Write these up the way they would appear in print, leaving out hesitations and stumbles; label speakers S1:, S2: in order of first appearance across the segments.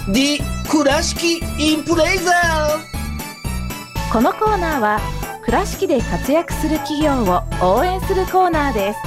S1: The 倉敷インプレイザ
S2: このコーナーは倉敷で活躍する企業を応援するコーナーです。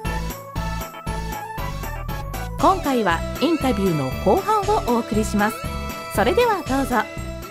S2: 今回はインタビューの後半をお送りします。それではどうぞ。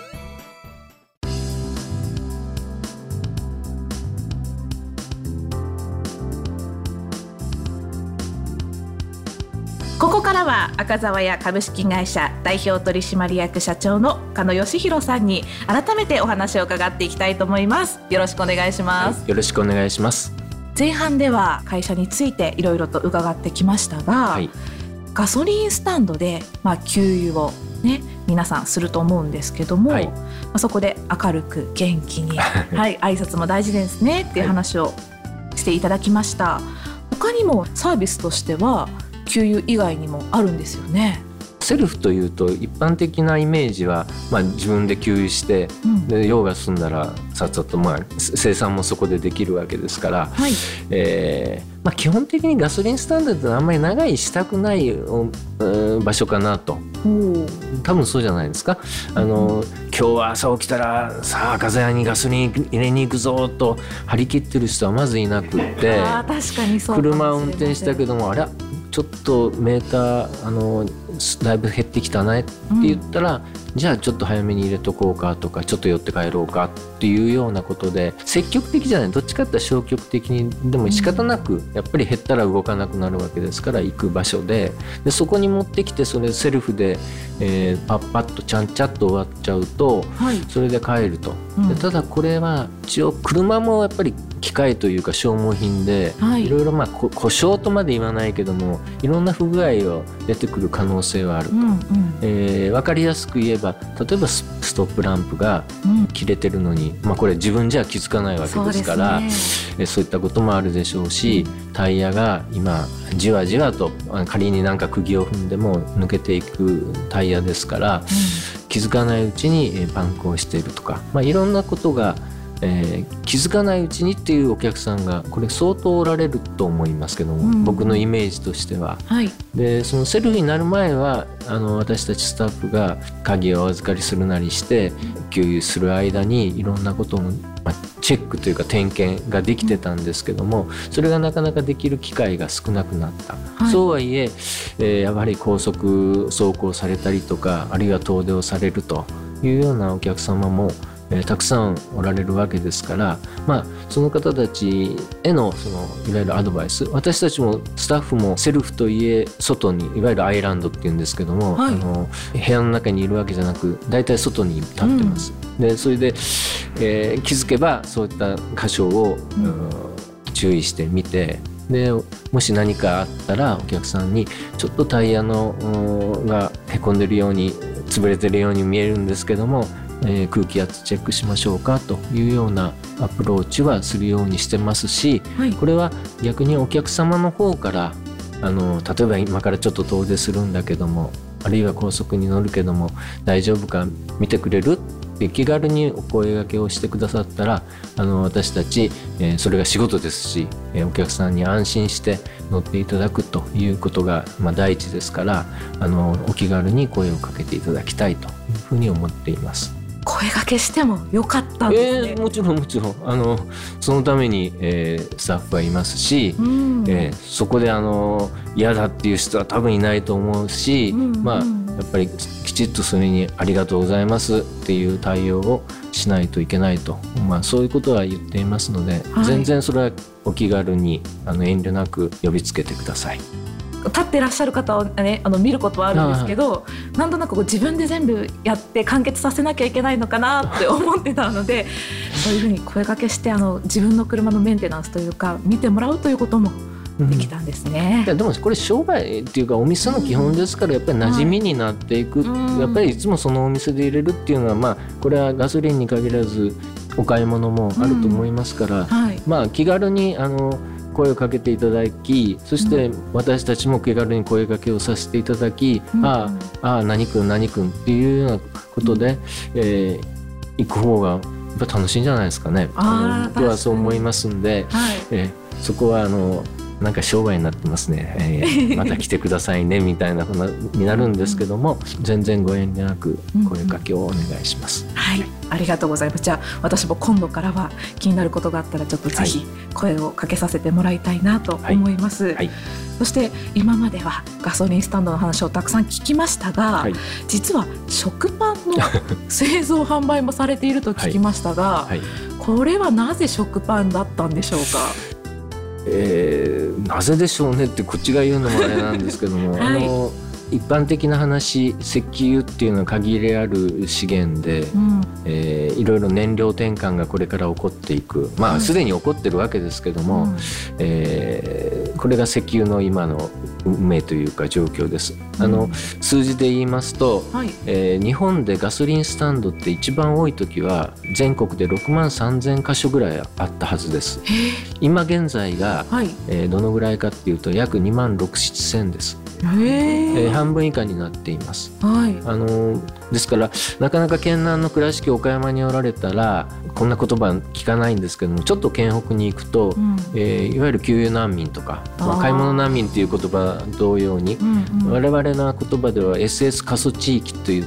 S2: ここからは赤澤屋株式会社代表取締役社長の鹿野義弘さんに改めてお話を伺っていきたいと思います。よろしくお願いします。
S3: よろしくお願いします。
S2: 前半では会社についていろいろと伺ってきましたが、ガソリンスタンドで給油をね皆さんすると思うんですけども、そこで明るく元気に挨拶も大事ですねっていう話をしていただきました。他にもサービスとしては給油以外にもあるんですよね。
S3: セルフというと一般的なイメージは、自分で給油して、で用が済んだらさっさと、生産もそこでできるわけですから、基本的にガソリンスタンドってあんまり長居したくない場所かなと。多分そうじゃないですか。今日は朝起きたらさあ赤澤屋にガソリン入れに行くぞと張り切ってる人はまずいなくって、
S2: 確かにそう
S3: 車を運転したけども、あれちょっとメーターだいぶ減ってきたねって言ったら、じゃあちょっと早めに入れとこうかとか、ちょっと寄って帰ろうかっていうようなことで、積極的じゃない、どっちかっていうと消極的にでも仕方なくやっぱり減ったら動かなくなるわけですから行く場所で、そこに持ってきてそれセルフで、パッパッとちゃんちゃっと終わっちゃうと、それで帰ると。でただこれは一応車もやっぱり機械というか消耗品で、いろいろ故障とまで言わないけどもいろんな不具合を出てくる可能性はあると。分かりやすく言えば、例えばストップランプが切れてるのに、これ自分じゃ気づかないわけですから、そういったこともあるでしょうし、タイヤが今じわじわと仮になんか釘を踏んでも抜けていくタイヤですから、気づかないうちにパンクをしているとか、いろんなことが気づかないうちにっていうお客さんがこれ相当おられると思いますけども、僕のイメージとしては、でそのセルフになる前は私たちスタッフが鍵をお預かりするなりして給油する間にいろんなことのチェックというか点検ができてたんですけども、それがなかなかできる機会が少なくなった、そうはいえやはり高速走行されたりとか、あるいは遠出をされるというようなお客様もたくさんおられるわけですから、その方たちへのいわゆるアドバイス、私たちもスタッフもセルフといえ外にいわゆるアイランドっていうんですけども、部屋の中にいるわけじゃなくだいたい外に立ってます、でそれで、気づけばそういった箇所を、注意してみて、でもし何かあったらお客さんにちょっとタイヤがへこんでるように潰れてるように見えるんですけども、空気圧チェックしましょうかというようなアプローチはするようにしてますし、これは逆にお客様の方から例えば今からちょっと遠出するんだけども、あるいは高速に乗るけども大丈夫か見てくれるって気軽にお声掛けをしてくださったら、私たち、それが仕事ですし、お客さんに安心して乗っていただくということが、第一ですから、お気軽に声をかけていただきたいというふうに思っています。
S2: 声掛けしてもよかったんですね。
S3: もちろんそのために、スタッフはいますし、そこで嫌だっていう人は多分いないと思うし、やっぱりきちっとそれにありがとうございますっていう対応をしないといけないと、そういうことは言っていますので、全然それはお気軽に遠慮なく呼びつけてください。
S2: 立ってらっしゃる方を、見ることはあるんですけど、なんとなく自分で全部やって完結させなきゃいけないのかなって思ってたのでそういうふうに声掛けして自分の車のメンテナンスというか見てもらうということもできたんですね。
S3: でもこれ商売っていうかお店の基本ですから、やっぱり馴染みになっていく、やっぱりいつもそのお店で入れるっていうのは、これはガソリンに限らずお買い物もあると思いますから、気軽に声をかけていただき、そして私たちも気軽に声かけをさせていただき、何君何君っていうようなことで、行く方がやっぱ楽しいんじゃないですかね。僕はそう思いますんで、そこはなんか商売になってますね、また来てくださいねみたいな風になるんですけども、全然ご遠慮なく声かけをお願いします。
S2: はい、ありがとうございます。じゃあ私も今度からは気になることがあったらちょっとぜひ声をかけさせてもらいたいなと思います。そして今まではガソリンスタンドの話をたくさん聞きましたが、実は食パンの製造販売もされていると聞きましたが、これはなぜ食パンだったんでしょうか？
S3: なぜでしょうねってこっちが言うのもあれなんですけども、一般的な話、石油っていうのは限りある資源で、いろいろ燃料転換がこれから起こっていく、すでに起こってるわけですけども、これが石油の今の運命というか状況です。数字で言いますと、日本でガソリンスタンドって一番多い時は全国で6万3000箇所ぐらいあったはずです。今現在が、どのぐらいかっていうと約2万6、7千です。半分以下になっています。ですからなかなか県南の倉敷岡山におられたらこんな言葉聞かないんですけども、ちょっと県北に行くと、いわゆる給油難民とか、買い物難民という言葉同様に、我々の言葉では SS 過疎地域といって、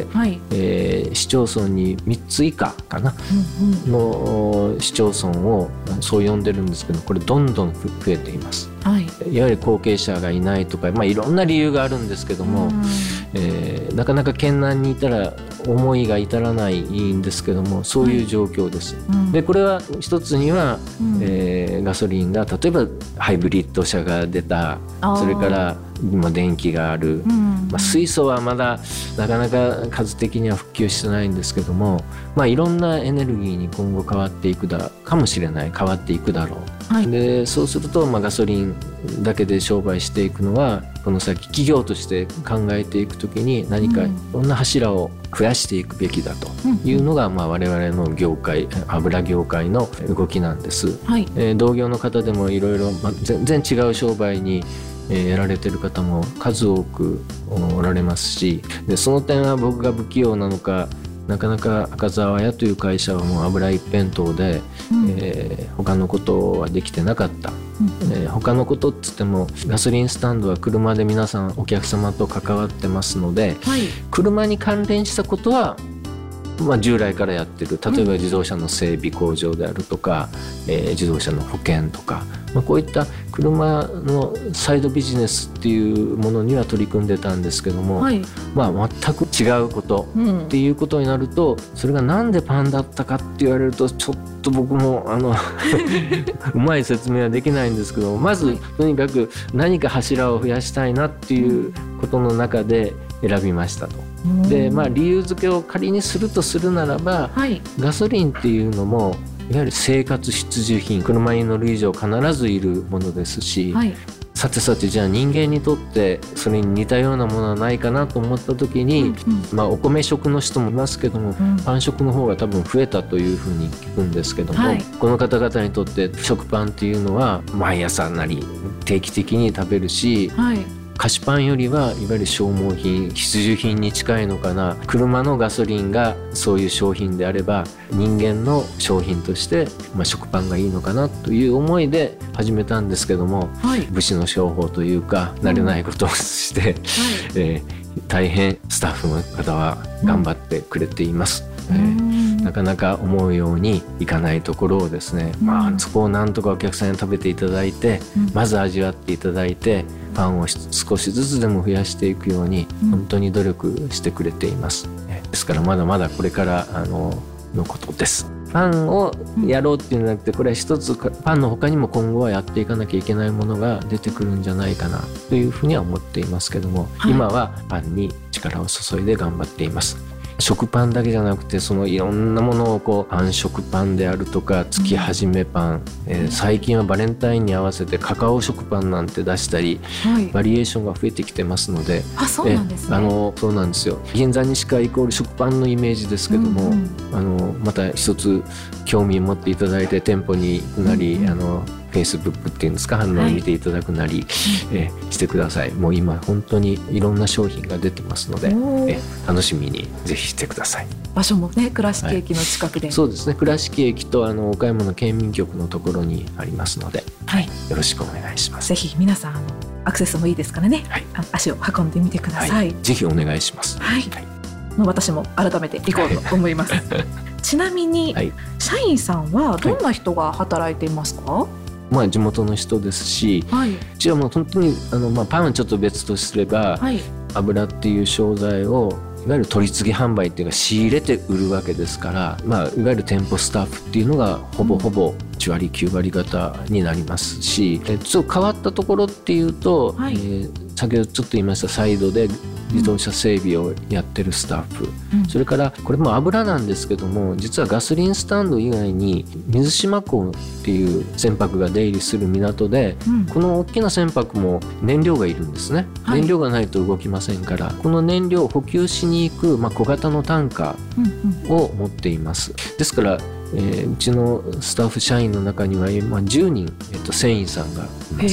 S3: 市町村に3つ以下かな、の市町村をそう呼んでるんですけど、これどんどん増えています。いわゆる後継者がいないとか、いろんな理由があるんですけども、なかなか県南にいたら思いが至らないんですけども、そういう状況です。でこれは一つには、ガソリンが例えばハイブリッド車が出た、それから今電気がある、水素はまだなかなか数的には普及してないんですけども、いろんなエネルギーに今後変わっていくかもしれない、変わっていくだろう、でそうすると、ガソリンだけで商売していくのはこの先企業として考えていくときに何かいろんな柱を増やしていくべきだというのが、我々の業界、油業界の動きなんです。同業の方でもいろいろ全然違う商売にやられてる方も数多くおられますし、でその点は僕が不器用なのか、なかなか赤澤屋という会社はもう油一辺倒で、他のことはできてなかった。他のことっつってもガソリンスタンドは車で皆さんお客様と関わってますので、車に関連したことは従来からやってる、例えば自動車の整備工場であるとか、自動車の保険とか、こういった車のサイドビジネスっていうものには取り組んでたんですけども、全く違うことっていうことになると、それがなんでパンだったかって言われるとちょっと僕もうまい説明はできないんですけど、まずとにかく何か柱を増やしたいなっていうことの中で選びましたと。で理由付けを仮にするとするならば、ガソリンっていうのもいわゆる生活必需品、車に乗る以上必ずいるものですし、さてさてじゃあ人間にとってそれに似たようなものはないかなと思った時に、お米食の人もいますけども、パン食の方が多分増えたというふうに聞くんですけども、この方々にとって食パンっていうのは毎朝なり定期的に食べるし、菓子パンよりはいわゆる消耗品、必需品に近いのかな。車のガソリンがそういう商品であれば人間の商品として、食パンがいいのかなという思いで始めたんですけども、武士の商法というか慣れないことをして、大変スタッフの方は頑張ってくれています。なかなか思うようにいかないところをですね、そこをなんとかお客さんに食べていただいて、まず味わっていただいて、パンを少しずつでも増やしていくように本当に努力してくれています。ですからまだまだこれからのことです。パンをやろうっていうんじゃなくて、これは一つパンの他にも今後はやっていかなきゃいけないものが出てくるんじゃないかなというふうには思っていますけども、今はパンに力を注いで頑張っています。食パンだけじゃなくて、そのいろんなものをパン食パンであるとか月始めパン、最近はバレンタインに合わせてカカオ食パンなんて出したり、バリエーションが増えてきてますので、
S2: そうなんですね。
S3: そうなんですよ。銀座西川イコール食パンのイメージですけども、また一つ興味を持っていただいて店舗に行くなり、Facebook っていうんですか、反応を見ていただくなり、してください。もう今本当にいろんな商品が出てますので、楽しみにぜひしてください。
S2: 場所もね、倉敷駅の近くで、
S3: そうですね、倉敷駅と岡山の県民局のところにありますので、
S2: はい、
S3: よろしくお願いします。
S2: ぜひ皆さんアクセスもいいですからね、はい、足を運んでみてください。はい、
S3: ぜひお願いします。
S2: はい、私も改めて行こうと思います。ちなみに、はい、社員さんはどんな人が働いていますか？
S3: 地元の人ですし、はい、うちはもう本当にパンはちょっと別とすれば、はい、油っていう商材をいわゆる取り次ぎ販売っていうか仕入れて売るわけですから、いわゆる店舗スタッフっていうのがほぼ1割9割方になりますし、ちょっと変わったところっていうと、はい、先ほどちょっと言いましたサイドで自動車整備をやってるスタッフ、それからこれも油なんですけども、実はガソリンスタンド以外に水島港っていう船舶が出入りする港で、この大きな船舶も燃料がいるんですね、はい、燃料がないと動きませんから、この燃料を補給しに行く、小型のタンカーを持っています。ですからうちのスタッフ社員の中には今10人、船員さんがいます。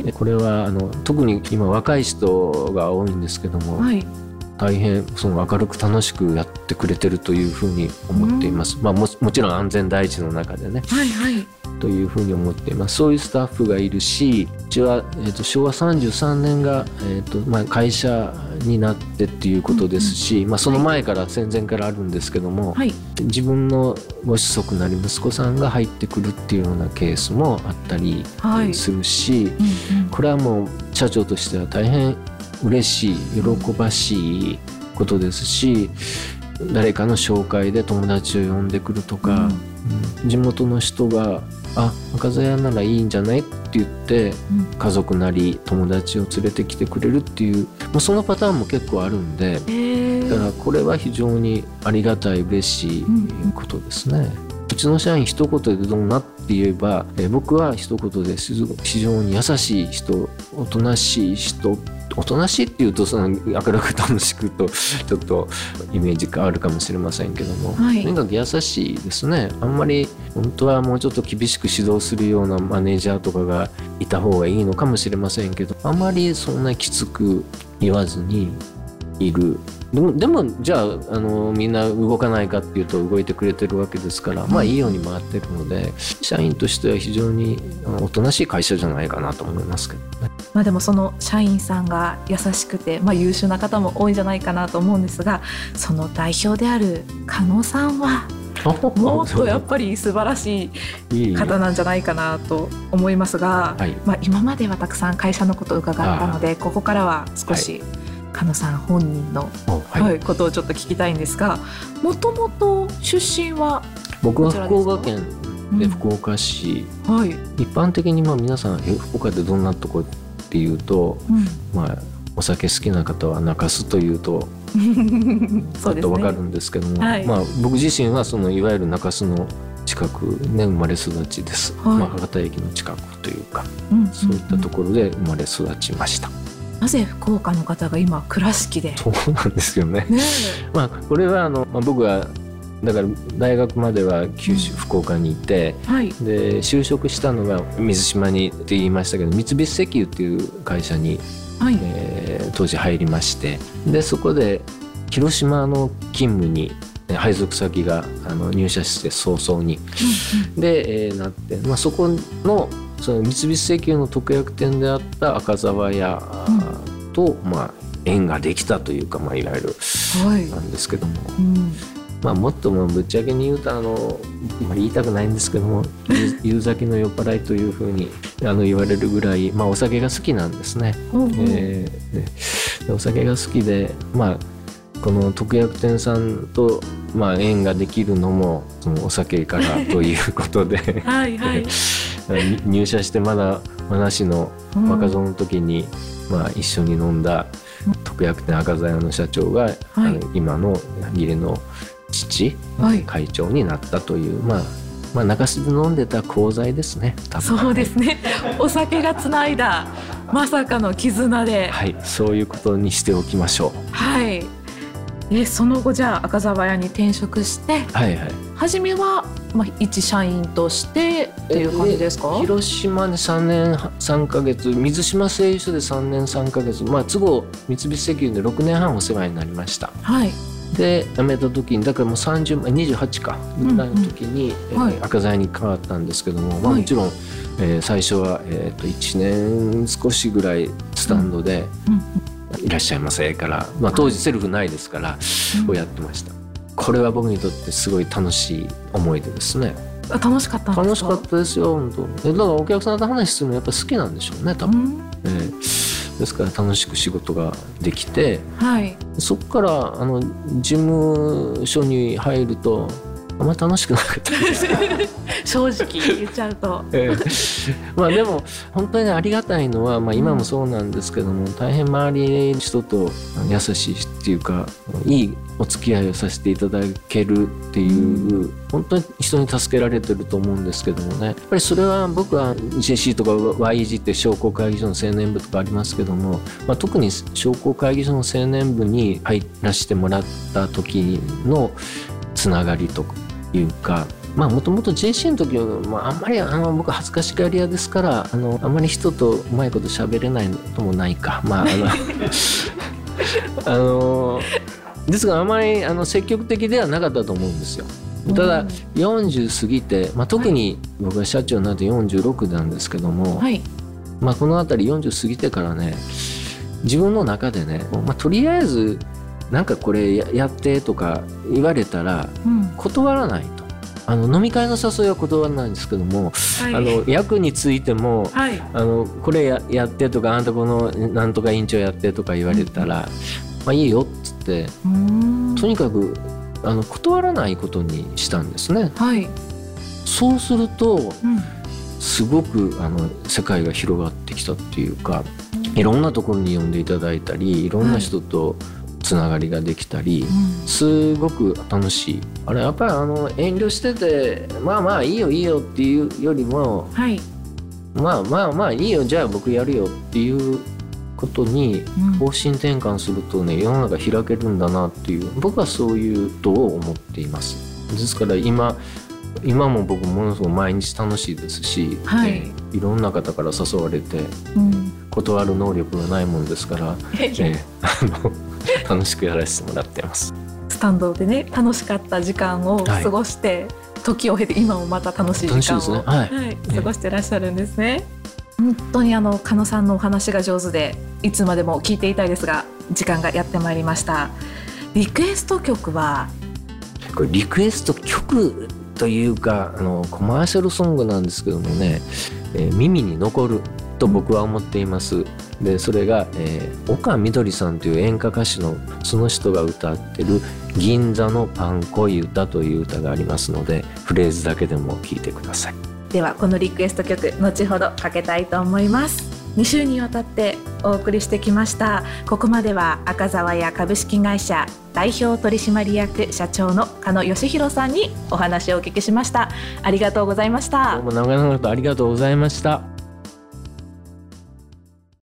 S3: これは特に今若い人が多いんですけども、はい、大変明るく楽しくやってくれてるというふうに思っています。もちろん安全第一の中でね、はいはい、というふうに思っています。そういうスタッフがいるし、うちは、昭和33年が、会社になってっていうことですし、その前から戦前からあるんですけども、はい、自分のご子息なり息子さんが入ってくるっていうようなケースもあったりするし、これはもう社長としては大変嬉しい喜ばしいことですし、誰かの紹介で友達を呼んでくるとか、地元の人が赤座屋ならいいんじゃないって言って家族なり友達を連れてきてくれるっていう、そのパターンも結構あるんで、だからこれは非常にありがたい嬉しいことですね。うちの社員一言でどうなって言えば、僕は一言で非常に優しい人、おとなしい人、おとなしいっていうと明るく楽しくとちょっとイメージ変わるかもしれませんけども、はい、とにかく優しいですね。あんまり本当はもうちょっと厳しく指導するようなマネージャーとかがいた方がいいのかもしれませんけど、あんまりそんなきつく言わずにいる。でもじゃあ、みんな動かないかっていうと動いてくれてるわけですから、いいように回ってるので、社員としては非常におとなしい会社じゃないかなと思いますけどね。
S2: でもその社員さんが優しくて、優秀な方も多いんじゃないかなと思うんですが、その代表である加納さんはもっとやっぱり素晴らしい方なんじゃないかなと思いますが、今まではたくさん会社のことを伺ったので、ここからは少し、加納さん本人の、ことをちょっと聞きたいんですが、もともと出身は
S3: 僕は福岡県で福岡市、一般的に皆さん福岡でどんなとこっていうと、お酒好きな方は中洲というとちょっと分かるんですけども、僕自身はそのいわゆる中洲の近くで生まれ育ちです。博多駅の近くというか、そういったところで生まれ育ちました。
S2: なぜ福岡の方が今倉敷で。
S3: そうなんですよね。これは僕はだから大学までは九州、福岡にいて、で就職したのが水島にって言いましたけど、三菱石油っていう会社に、当時入りまして、でそこで広島の勤務に配属先が入社して早々に、で、なって、そこのその三菱石油の特約店であった赤沢屋と、縁ができたというか、いわゆるなんですけども、もっとぶっちゃけに言うと言いたくないんですけども、夕酒の酔っ払いというふうに言われるぐらい、お酒が好きなんですね。お酒が好きで、この特約店さんと縁ができるのもそのお酒からということで入社してまだなしの若造の時に、一緒に飲んだ特約店赤座屋の社長が、今の義理の父、会長になったという、中洲で飲んでた功罪ですね。
S2: そうですね。お酒がつないだまさかの絆で、
S3: そういうことにしておきましょ
S2: う。その後じゃあ赤沢屋に転職して、初めは一社員としてっていう感じですか？
S3: 広島で3年3ヶ月、水島製油所で3年3ヶ月、都合三菱石油で6年半お世話になりました。 で辞めた時にだからもう28かぐらいの時に、赤座に変わったんですけども、もちろん、最初は、1年少しぐらいスタンドで、いらっしゃいませから、当時セルフないですから、をやってました。これは僕にとってすごい楽しい思い出ですね。
S2: 楽しかったんですか？
S3: 楽しかったですよ本当。だからお客さんと話するのやっぱ好きなんでしょうね多分。ですから楽しく仕事ができて、そこから事務所に入るとあんまり楽しくなかったです
S2: 正直言っちゃうと、
S3: でも本当にありがたいのは、今もそうなんですけども、大変周りの人と優しいっていうかいいお付き合いをさせていただけるっていう、本当に人に助けられてると思うんですけどもね。やっぱりそれは僕は JC とか YEG って商工会議所の青年部とかありますけども、特に商工会議所の青年部に入らせてもらった時のつながりというか、もともと JC の時は、あんまり僕恥ずかしがり屋ですから、あんまり人とうまいこと喋れないのもないか、ですがあまり積極的ではなかったと思うんですよ。ただ40過ぎて、特に僕は社長になって46なんですけども、この辺り40過ぎてからね、自分の中でね、とりあえずなんかこれ やってとか言われたら断らないと。飲み会の誘いは断らないんですけども、役についても、これ やってとか、あんたこのなんとか委員長やってとか言われたら、いいよっつって、とにかく断らないことにしたんですね。そうすると、すごく世界が広がってきたっていうか、いろんなところに呼んでいただいたり、いろんな人とつながりができたり、すごく楽しい。やっぱり遠慮してていいよいいよっていうよりも、いいよじゃあ僕やるよっていうことに方針転換するとね、世の中開けるんだなっていう、僕はそういうことを思っています。ですから今も僕ものすごく毎日楽しいですし、いろんな方から誘われて、断る能力がないもんですから、楽しくやらせてもらっています。
S2: スタンドでね、楽しかった時間を過ごして、時を経て今もまた楽しい時間を、過ごしてらっしゃるんですね。本当に加野さんのお話が上手で、いつまでも聞いていたいですが、時間がやってまいりました。リクエスト曲は、
S3: これリクエスト曲というかコマーシャルソングなんですけどもね、耳に残ると僕は思っています。でそれが、岡みどりさんという演歌歌手のその人が歌ってる銀座のパン恋歌という歌がありますので、フレーズだけでも聴いてください。
S2: ではこのリクエスト曲、後ほどかけたいと思います。2週にわたってお送りしてきました。ここまでは赤澤屋株式会社代表取締役社長の加野義弘さんにお話をお聞きしました。ありがとうございました。
S3: どうも長々とありがとうございました。